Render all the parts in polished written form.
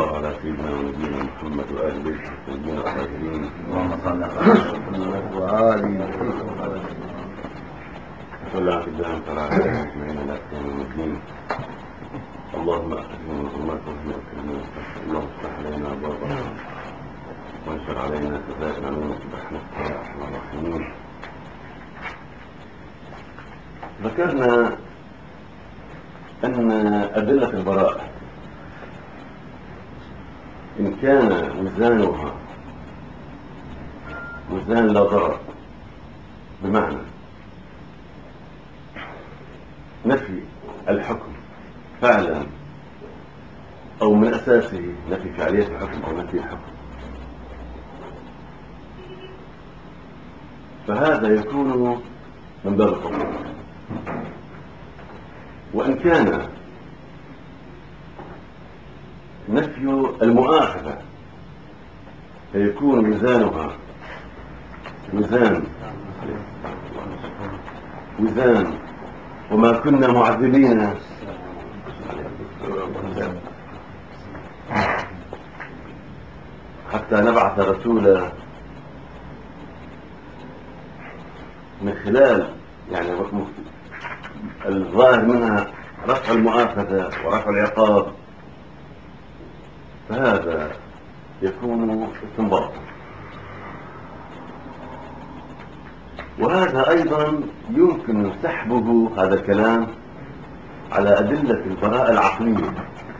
الله على سيدنا ونبينا محمد وآل بيته الطيبين الطاهرين. اللهم صل على محمد وآله صلى على سيدنا وعلى أجمعين إلى يوم الدين. اللهم أكرمنا وظلمات وهم أكرمنا. اللهم افتح علينا أبواب الرحمة وانشر علينا خزائن علومك برحمتك يا أرحم الراحمين. ذكرنا أن أدلة البراءة إن كان ميزانها ميزان لا ضرر، بمعنى نفي الحكم فعلا أو من أساسه نفي فعالية الحكم أو نفي الحكم، فهذا يكون من باب التطبيق. وإن كان نفي المؤاخذة فيكون ميزانها ميزان وما كنا معذبين حتى نبعث رسولا، من خلال يعني الظاهر منها رفع المؤاخذة ورفع العقاب، فهذا يكون استنباطا. وهذا أيضا يمكن سحبه هذا الكلام على أدلة البراءة العقلية.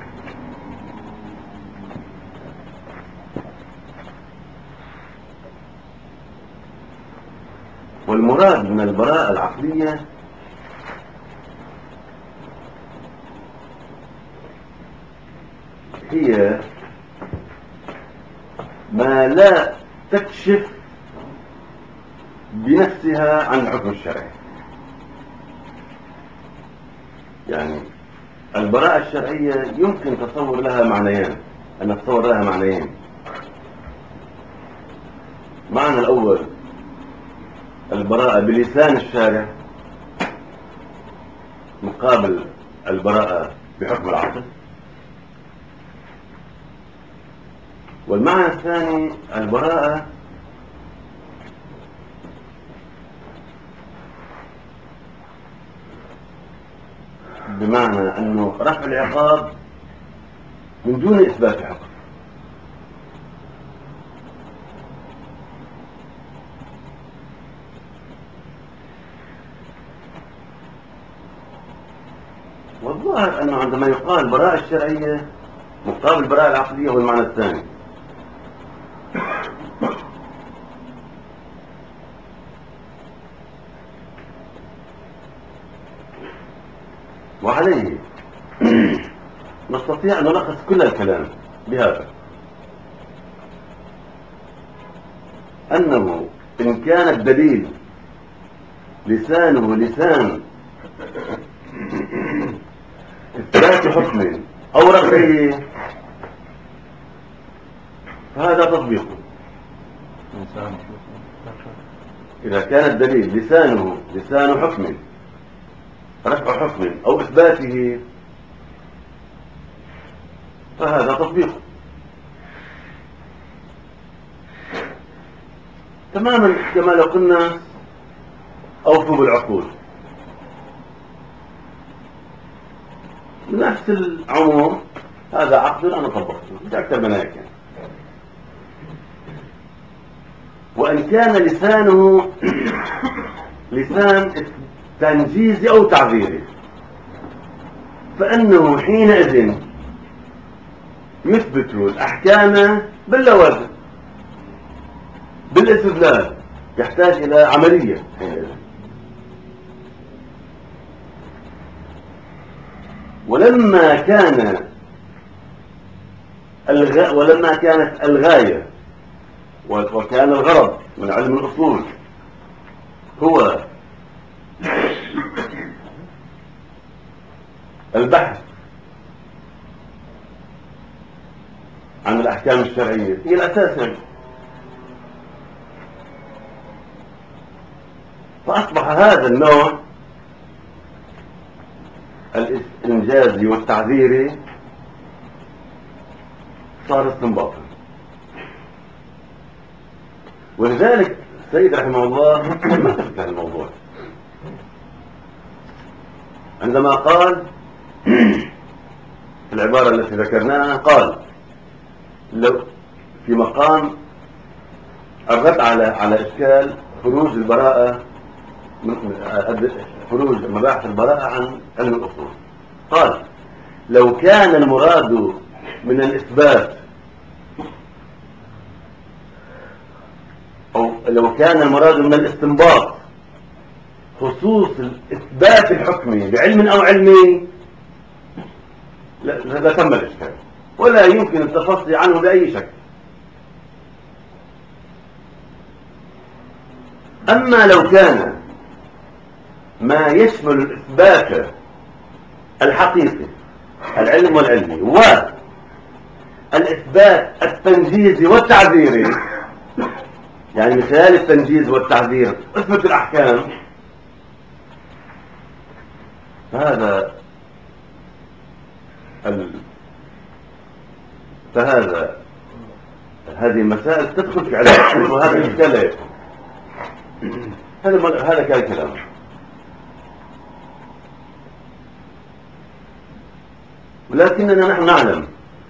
والمراد من البراءة العقلية هي ما لا تكشف بنفسها عن الحكم الشرعي. يعني البراءة الشرعية يمكن تصور لها معنيين، أن نتصور لها معنيين. معنى الأول البراءة بلسان الشارع مقابل البراءة بحكم العقل، والمعنى الثاني البراءة بمعنى أنه رفع العقاب من دون إثبات حكم. والظاهر أنه عندما يقال البراءة الشرعية مقابل البراءة العقلية هو المعنى الثاني. وعليه نستطيع أن نلخص كل الكلام بهذا، أنه إن كان الدليل لسانه لسان إثبات حكم أو رفعه فهذا تطبيق. إذا كان الدليل لسانه لسان حكم رفع حكم أو إثباته فهذا تطبيق تماما، كما لو قلنا أوفوا بالعقول، نفس العموم، هذا عقد أنا طبقته، مش أكثر من هيك. وإن كان لسانه لسان تنجيزي أو تعذيري فإنه حينئذ يثبت الأحكام باللوازم بالاستدلال، يحتاج إلى عملية حينئذ. ولما كانت الغاية وكان الغرض من علم الأصول هو البحث عن الأحكام الشرعية هي الأساس، فأصبح هذا النوع الإنجازي والتعذيري صار استنباطا. ولذلك السيد رحمه الله لم يتفق هذا الموضوع عندما قال في العبارة التي ذكرناها، قال لو في مقام الرد على إشكال خروج البراءة، خروج مباحث البراءة عن علم الأصول، قال لو كان المراد من الإثبات، أو لو كان المراد من الاستنباط خصوص الإثبات الحكمي بعلم أو علمي هذا تم الإشكال ولا يمكن التفصي عنه بأي شكل. أما لو كان ما يشمل الإثبات الحقيقي العلم والعلمي والإثبات التنجيزي والتعذيري، يعني من خلال التنجيز والتعذير اثبت الأحكام، هذه المسائل تدخل في علم الأصول، وهذا الإشكال لا يكون. هذا كان كلامه. ولكننا نحن نعلم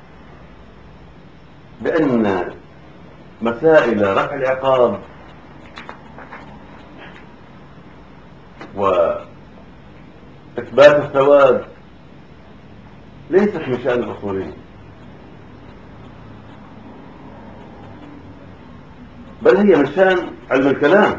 بأن مسائل رفع العقاب وإثبات الثواب ليست من شأن الأصوليين، بل هي من شأن علم الكلام.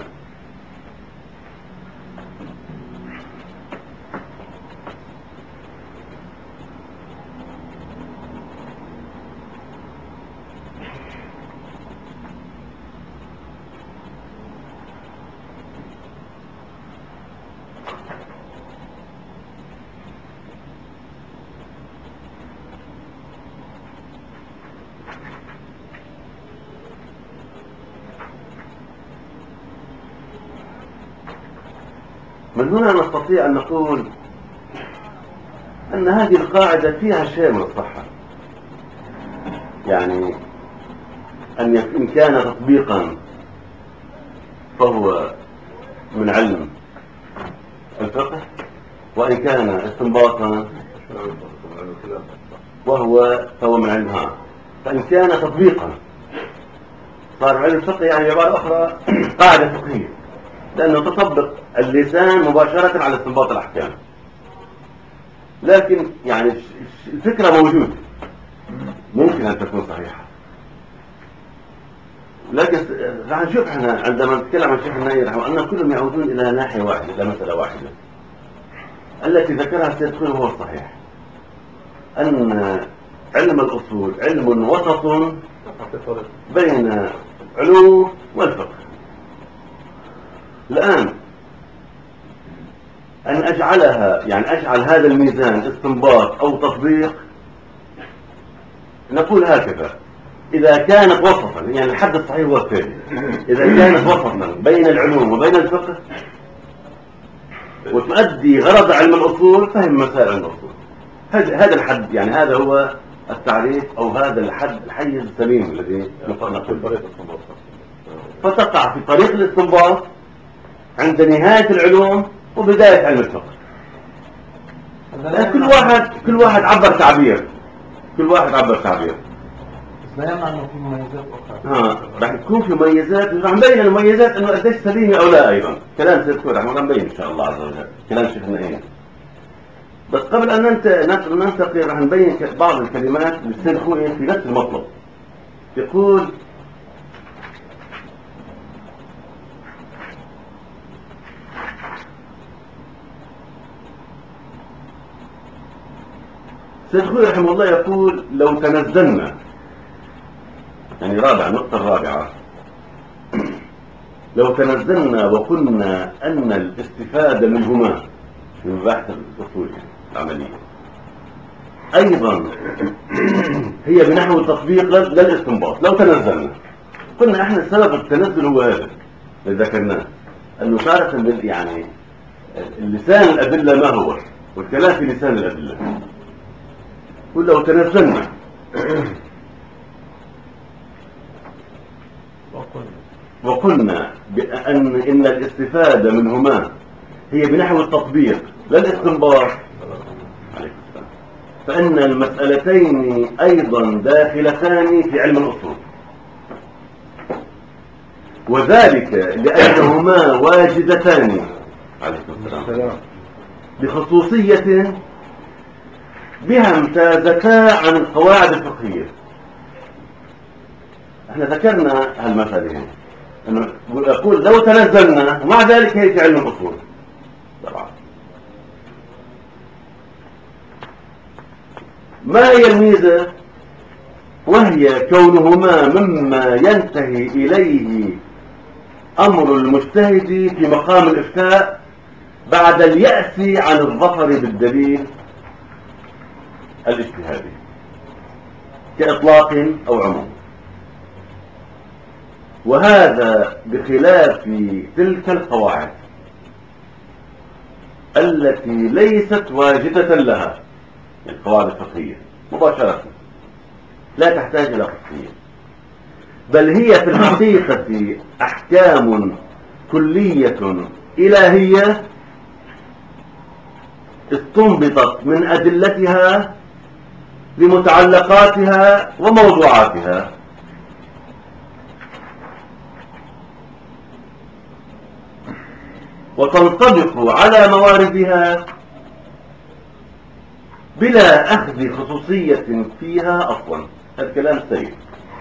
من هنا نستطيع أن نقول أن هذه القاعدة فيها شيء من الصحة، يعني إن كان تطبيقا فهو من علم الفقه، وإن كان استنباطا فهو من علمها. فإن كان تطبيقا صار علم الفقه، يعني بعبارة أخرى قاعدة فقهية، لأنه تطبق اللسان مباشرة على استنباط الأحكام. لكن يعني الفكرة موجودة، ممكن أن تكون صحيحة، لكن راح نشوف احنا عندما نتكلم عن الشيخ النائي رحمه الله أن كلهم يعودون إلى ناحية واحدة، إلى مسألة واحدة التي ذكرها السيد خليل، هو الصحيح أن علم الأصول علم وسط بين علوم والفقه. الآن أن أجعل هذا الميزان استنباط أو تطبيق، نقول هكذا: إذا كانت وسطا، يعني الحد الصحيح هو التالي، إذا كانت وسطا بين العلوم وبين الفقه وتؤدي غرض علم الأصول، فهم مسائل علم الأصول. هذا الحد، يعني هذا هو التعريف، أو هذا الحيز السليم الذي نقول طريق الاستنباط. فتقع في طريق الاستنباط عند نهاية العلوم وبداية علم الفقه. كل واحد عبر تعبير، لا يمنع انه في مميزات اخرى. راح تكون في مميزات، راح نبين المميزات انه قديش سليمه او لا. ايضا كلام سيد كورة راح نبين ان شاء الله عز وجل كلام شيخنا ايه. بس قبل ان ننتقل راح نبين بعض الكلمات للسيد خوي في نفس المطلب. يقول: سيد خوي رحمه الله يقول: لو تنزلنا، يعني النقطة الرابعة، لو تنزلنا وقلنا أن الاستفادة منهما من مباحث الأصول العملية أيضا هي بنحو التطبيق للاستنباط، لو تنزلنا قلنا احنا سبب التنزل هو هذا اللي ذكرناه، أنه تارة يعني اللسان الأدلة ما هو، والكلام في لسان الأدلة. قل لو تنزلنا وقلنا إن الاستفادة منهما هي بنحو التطبيق لا الاستنباط، فإن المسألتين أيضا داخلتان في علم الأصول، وذلك لأنهما واجدتان بخصوصية بها امتازتا عن القواعد الفقهية. احنا ذكرنا هالمثالين، انه يقول لو تنزلنا، ومع ذلك هي في علم الأصول طبعا. ما هي الميزة؟ وهي كونهما مما ينتهي إليه أمر المجتهد في مقام الإفتاء بعد اليأس عن الظفر بالدليل الاجتهادي كإطلاق أو عموم، وهذا بخلاف تلك القواعد التي ليست واجدة لها، القواعد الفقهية مباشرة لا تحتاج إلى فقهية، بل هي في الحقيقة أحكام كلية إلهية استنبطت من أدلتها لمتعلقاتها وموضوعاتها، وتنطبق على مواردها بلا أخذ خصوصية فيها أصلا. هذا كلام سيء.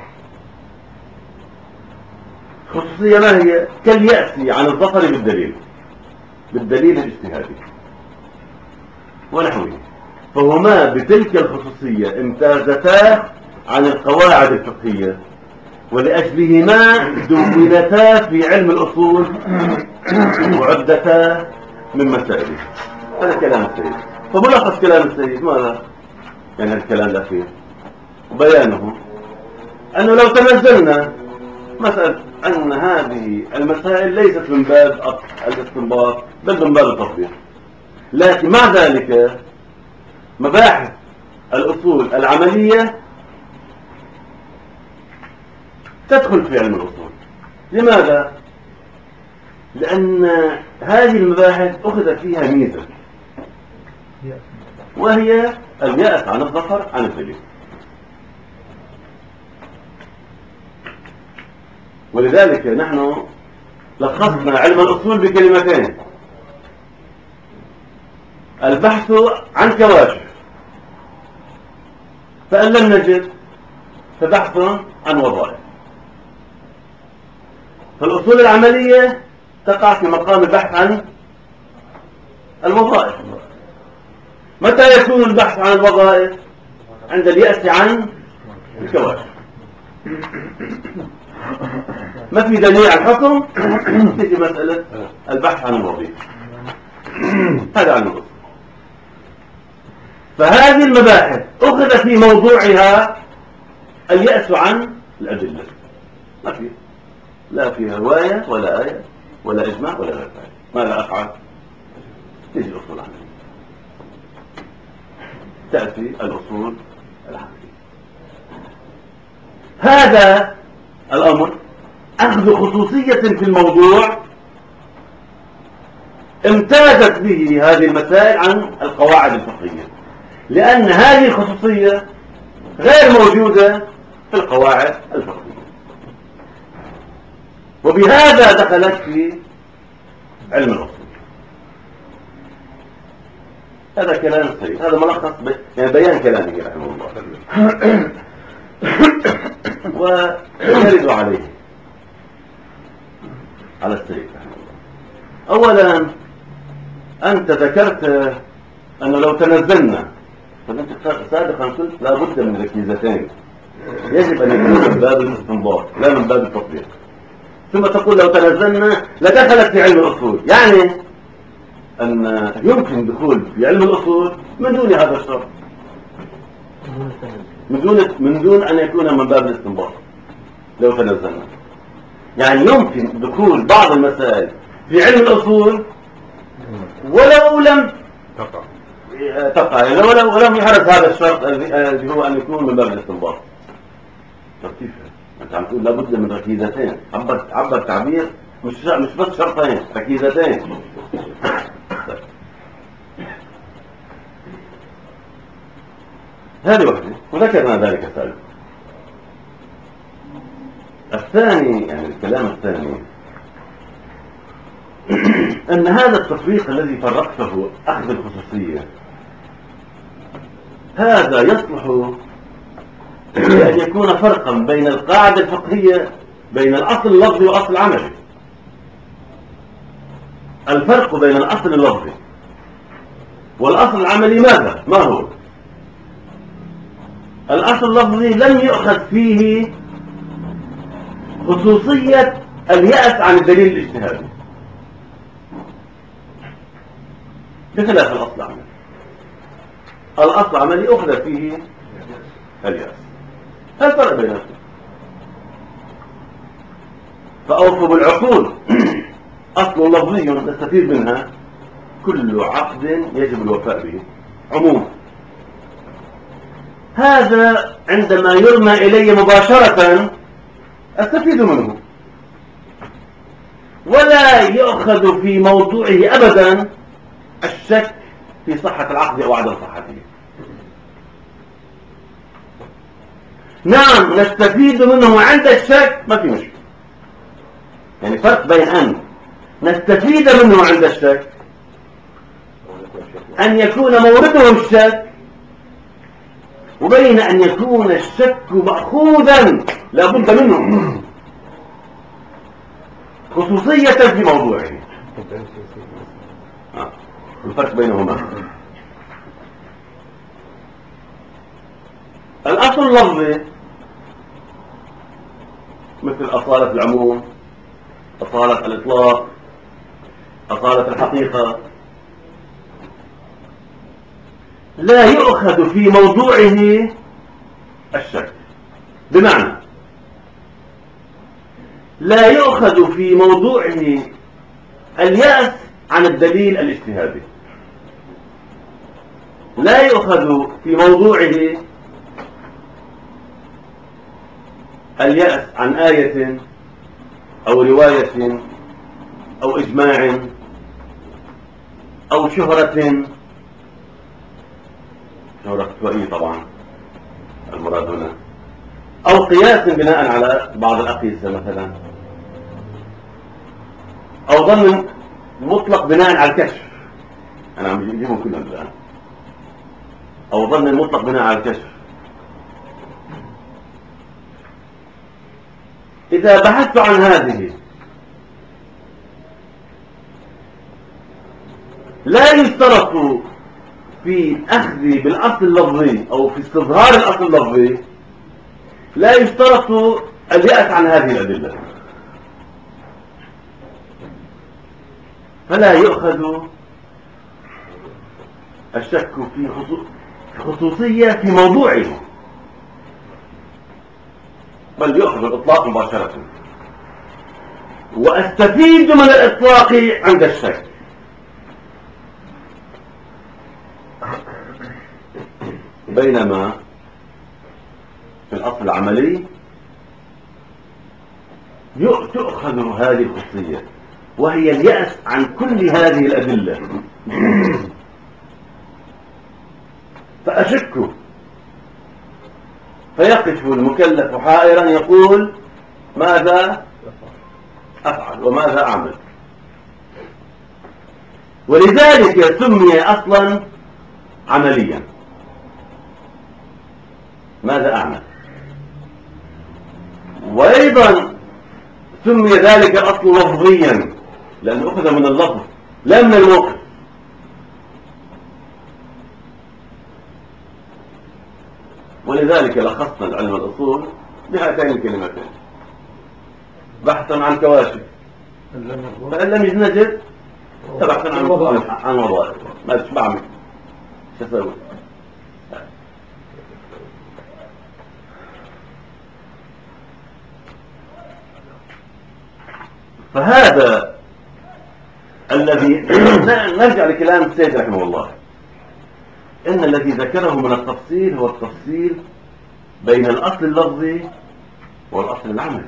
خصوصية ما هي؟ كاليأس عن الظفر بالدليل الاجتهادي ونحوه، فهما بتلك الخصوصية امتازتا عن القواعد الفقهية، ولأجلهما دونتا في علم الأصول وعدتا من مسائله. هذا كلام السيد. فملخص كلام السيد ماذا؟ يعني هذا الكلام الأخير وبيانه أنه لو تنزلنا مسألة أن هذه المسائل ليست من باب الاستنباط بل من باب التطبيق، لكن مع ذلك مباحث الأصول العملية تدخل في علم الأصول. لماذا؟ لأن هذه المباحث أخذ فيها ميزة، وهي اليأس عن الظفر عن الدليل. ولذلك نحن لخصنا علم الأصول بكلمتين: البحث عن كواشف، فإن لم نجد فبحث عن وظائف. فالأصول العملية تقع في مقام البحث عن الوظائف. متى يكون البحث عن الوظائف؟ عند اليأس عن الكواشف. ما في دليل على الحكم، تيجي مسألة البحث عن الوظيفة. هذا عن الأصول. فهذه المباحث أخذ في موضوعها اليأس عن الأدلة. ما في، لا فيها رواية ولا آية ولا إجماع ولا غير ذلك. ماذا أفعل؟ تيجي الأصول العملية، تأتي الأصول العملية. هذا الأمر أخذ خصوصية في الموضوع امتازت به هذه المسائل عن القواعد الفقهية، لأن هذه الخصوصية غير موجودة في القواعد الفقهية، وبهذا دخلت في علم الأصول. هذا كلام سيء، هذا ملخص يعني بيان كلامه رحمه الله. ويرد عليه على السيد رحمه الله. أولا أنت ذكرت أنه لو تنزلنا، فأنت سابقا قلت لا بد من ركيزتين، يجب أن يكون من باب الاستنباط لا من باب التطبيق. ثم تقول لو تنزلنا لدخلت في علم الأصول، يعني أن يمكن دخول في علم الأصول من دون هذا الشرط، من دون أن يكون من باب الاستنباط. لو تنزلنا يعني يمكن دخول بعض المسائل في علم الأصول ولو لم تقع، يعني ولم يحرز هذا الشرط الذي هو أن يكون من باب الاستنباط. كيف أنت انت عم تقول لابد من ركيزتين، عبر تعبير مش بس شرطين، ركيزتين. هذه واحدة وذكرنا ذلك سابقا. الثاني، يعني الكلام الثاني، أن هذا التفريق الذي فرقته أخذ الخصوصية هذا يصلح أن يكون فرقا بين القاعدة الفقهية، بين الأصل اللفظي وأصل العملي. الفرق بين الأصل اللفظي والأصل العملي ماذا؟ ما هو؟ الأصل اللفظي لم يؤخذ فيه خصوصية اليأس عن الدليل الاجتهادي بخلاف الأصل العملي. الأصل العملي أخذ فيه اليأس. هل الفرق بينهم؟ فأوفوا بالعقول أصل لفظي نستفيد منها كل عقد يجب الوفاء به عموما. هذا عندما يرمى إلي مباشرة أستفيد منه ولا يؤخذ في موضوعه أبدا الشك في صحة العقد أو عدم صحته. نعم نستفيد منه عند الشك، ما في مشكلة. يعني فرق بين أن نستفيد منه عند الشك، أن يكون مورده الشك، وبين أن يكون الشك مأخوذا لابد منه خصوصية في موضوعه. الفرق بينهما الأصل اللفظي مثل أصالة العموم، أصالة الإطلاق، أصالة الحقيقة، لا يؤخذ في موضوعه الشك. بمعنى لا يؤخذ في موضوعه اليأس عن الدليل الاجتهادي، لا يؤخذ في موضوعه اليأس عن آية أو رواية أو إجماع أو شهرة فتوائية طبعا المراد هنا، أو قياس بناء على بعض الأقيسة مثلا، أو ظن مطلق بناء على الكشف. أنا عم بجيبهم كلهم الآن. أو ظن مطلق بناء على الكشف. إذا بحثت عن هذه لا يشترط في أخذ بالأصل اللفظي أو في استظهار الأصل اللفظي، لا يشترط اليأس عن هذه الأدلة، فلا يؤخذ الشك في خصوصية في موضوعه، بل يؤخذ الإطلاق مباشرة، وأستفيد من الإطلاق عند الشك. بينما في الأصل العملي تؤخذ هذه الخصوصية وهي اليأس عن كل هذه الأدلة، فأشك، فيقف المكلف حائرا يقول ماذا أفعل وماذا أعمل. ولذلك سمي أصلا عمليا. ماذا أعمل؟ وأيضا سمي ذلك الأصل لفظيا لأنه أخذ من اللفظ لا من الموقف. ولذلك لخصنا العلم الأصول بهاتين الكلمتين بحثا عن كواشف، فإن لم نجد بحثا عن وظائف. ما بعمل شو أسوي؟ فهذا الذي نرجع لكلام السيد رحمه الله، إن الذي ذكره من التفصيل هو التفصيل بين الأصل اللفظي والأصل العمل.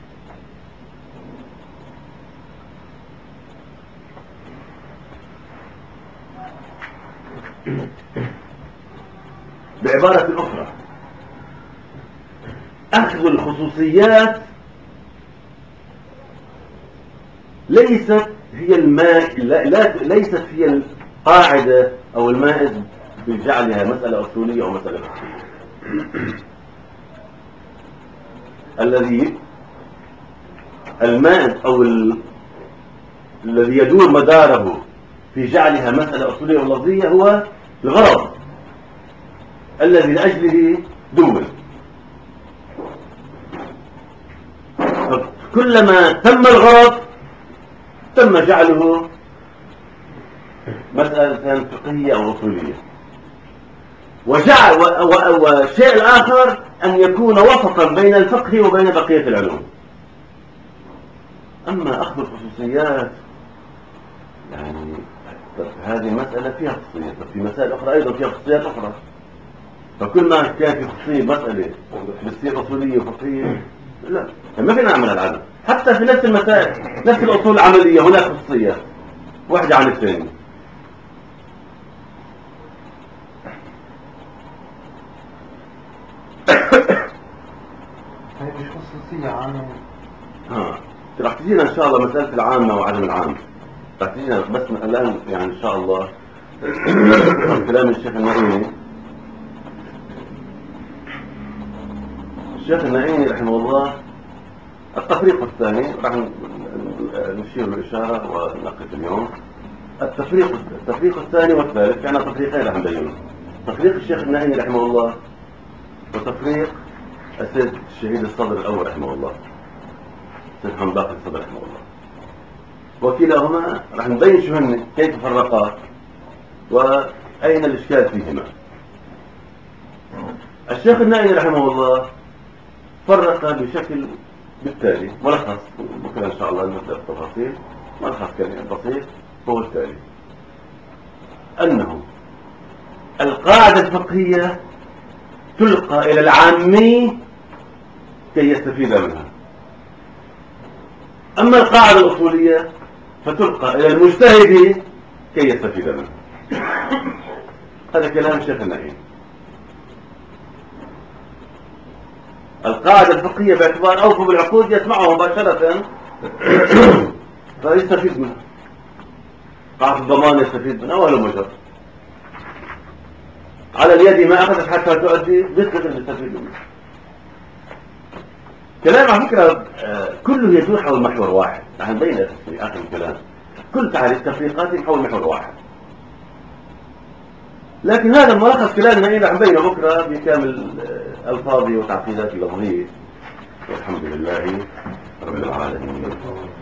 بعبارة أخرى، أخذ الخصوصيات ليست هي ليست هي القاعدة أو المائز بجعلها مسألة أصولية أو مسألة فقهية. الذي المائز أو الذي يدور مداره في جعلها مسألة أصولية أو لفظية هو الغرض الذي لأجله دول. كلما تم الغرض تم جعله مسألة فقهية أو أصولية. والشيء الآخر أن يكون وسطا بين الفقه وبين بقية العلوم. أما أخذ الخصوصيات يعني هذه مسألة فيها خصوصيات، في مسائل أخرى أيضا فيها خصوصيات أخرى. فكل ما كان في خصوصية مسألة بتصير أصولية وفقهية، لا ما فينا نعمل العدل. حتى في نفس المسائل نفس الأصول العملية هناك خصوصيات واحدة عن الثانية. هي مش خصوصية عامة. راح تجينا إن شاء الله مسألة العامة وعدم العامة، راح تجينا. بس الآن يعني إن شاء الله كلام الشيخ النعيمي. الشيخ النعيمي رحمه الله التفريق الثاني راح نشير بالإشارة ونقف اليوم. التفريق الثاني والثالث، كان تفريقين راح نبينهم: تفريق الشيخ النعيمي رحمه الله وتفريق السيد الشهيد الصدر الأول رحمه الله، السيد محمد باقر الصدر رحمه الله. وكلاهما راح نبين شو هن، كيف فرقا وأين الإشكال فيهما. الشيخ النعيمي رحمه الله فرق بشكل بالتالي، ملخص بكرة إن شاء الله نبدأ بالتفاصيل. ملخص بسيط هو التالي: أنه القاعدة الفقهية تلقى إلى العامي كي يستفيد منها، أما القاعدة الأصولية فتلقى إلى المجتهد كي يستفيد منها. هذا كلام الشيخ النعيمي. القاعدة الفقهية باعتبار أوفوا بالعقود يسمعها مباشرة فيستفيد منها. قاعدة الضمان يستفيد منها ولا مجرد على اليد ما أخذت حتى تؤدي يستفيد منها. كلام على فكرة كله يدور حول محور واحد. نحن نبين في آخر الكلام كل التفريقات حول محور واحد. لكن هذا ملخص كلامنا إيه راح نبينه بكرة بكامل ألفاظه وتعقيداته اللفظية. والحمد لله رب العالمين.